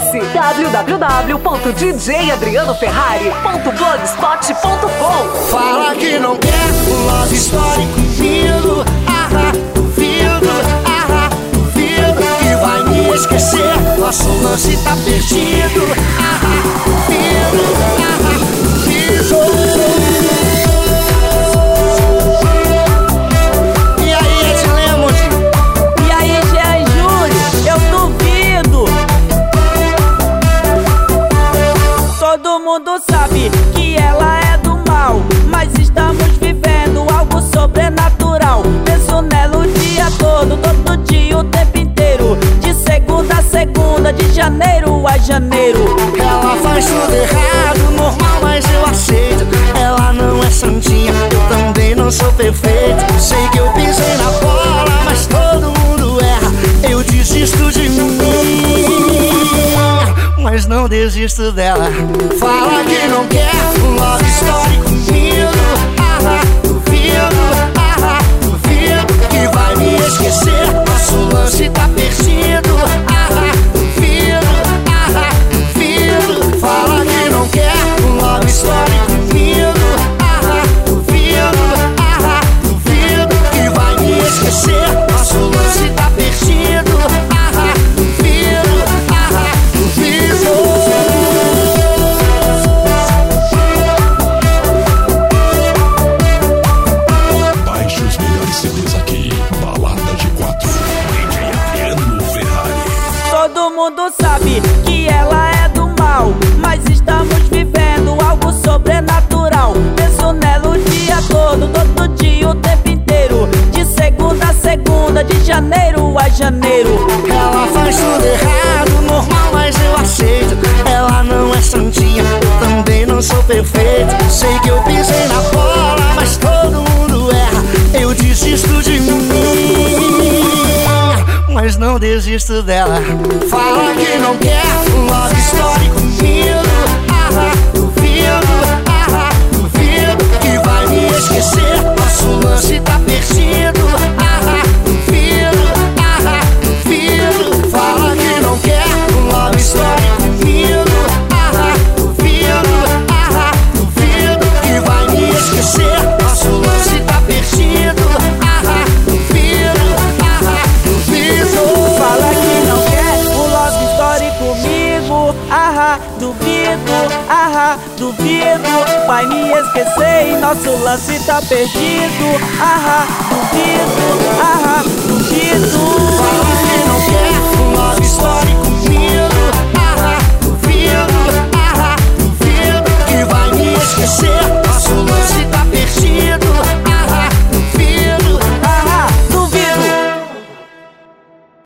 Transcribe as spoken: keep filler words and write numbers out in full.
Acesse w w w ponto d j adriano ferrari ponto blogspot ponto com. Fala que não quer um love story comigo. Ah, duvido, ah, duvido que vai me esquecer. Nosso lance tá perdido. Ah, duvido, ah, duvido. E aí, Ed Lemond? E aí, Jean Júlio? Eu duvido. Todo mundo sabe que ela é do mal, mas estamos vivendo algo sobrenatural. Penso nela o dia todo, todo dia, o tempo inteiro. De segunda a segunda, de janeiro a janeiro. Ela faz tudo errado, normal, mas eu aceito. Ela não é santinha, eu também não sou perfeito. Sei que eu pisei na bola, mas todo mundo erra. Eu desisto de mim, mas não desisto dela. Fala que não quer um love story comigo. Ah, duvido, ah, duvido que vai me esquecer. Nosso lance tá perdido. Ah, duvido, ah, duvido. Fala que não quer um love story comigo. Ah, duvido, ah, duvido que vai me esquecer. Nosso lance tá perdido. Ah, duvido, ah, duvido. Baixe os melhores C Ds aqui. Balada G quatro. D J Adriano Ferrari. Todo mundo sabe que ela é do mal, mas estamos vivendo algo sobrenatural. Penso nela o dia todo, todo dia, o tempo inteiro. De segunda a segunda, de janeiro a janeiro. Ela faz tudo errado, normal, mas eu aceito. Ela não é santinha, eu também não sou perfeito. Sei que eu pisei na bola, mas todo mundo erra. Eu desisto de mim, mas não desisto dela. Fala que não quer um love story comigo. Ah, duvido, ah, duvido que vai me esquecer. Nosso lance tá perdido. Ah, duvido, ah, duvido. Fala que não quer um love story comigo. Ah, duvido, ah, duvido que vai me esquecer. Nosso lance tá perdido. Ah, duvido, ah, duvido. Fala que não quer um love story comigo. Ah, duvido, ah, duvido. Vai me esquecer e nosso lance tá perdido. Ah, duvido, ah, duvido.